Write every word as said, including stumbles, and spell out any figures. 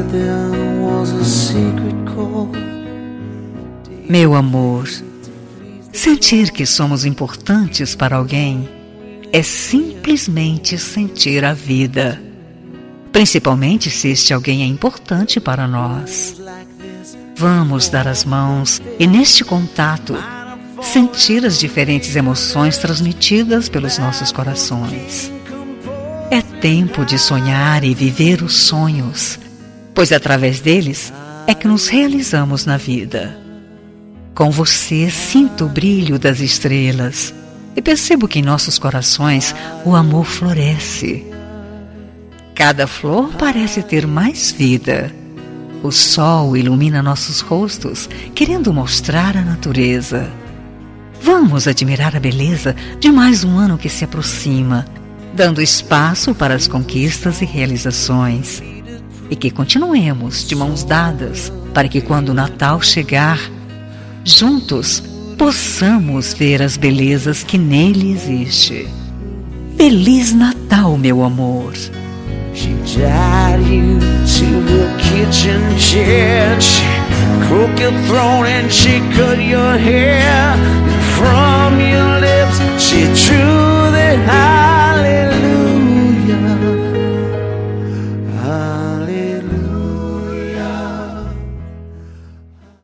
Meu amor, sentir que somos importantes para alguém é simplesmente sentir a vida, principalmente se este alguém é importante para nós. Vamos dar as mãos e, neste contato, sentir as diferentes emoções transmitidas pelos nossos corações. É tempo de sonhar e viver os sonhos, pois através deles é que nos realizamos na vida. Com você sinto o brilho das estrelas e percebo que em nossos corações o amor floresce. Cada flor parece ter mais vida. O sol ilumina nossos rostos, querendo mostrar a natureza. Vamos admirar a beleza de mais um ano que se aproxima, dando espaço para as conquistas e realizações. E que continuemos de mãos dadas, para que quando o Natal chegar, juntos possamos ver as belezas que nele existe. Feliz Natal, meu amor! She tied you to the kitchen chair, she cooked your throat and she cut your hair.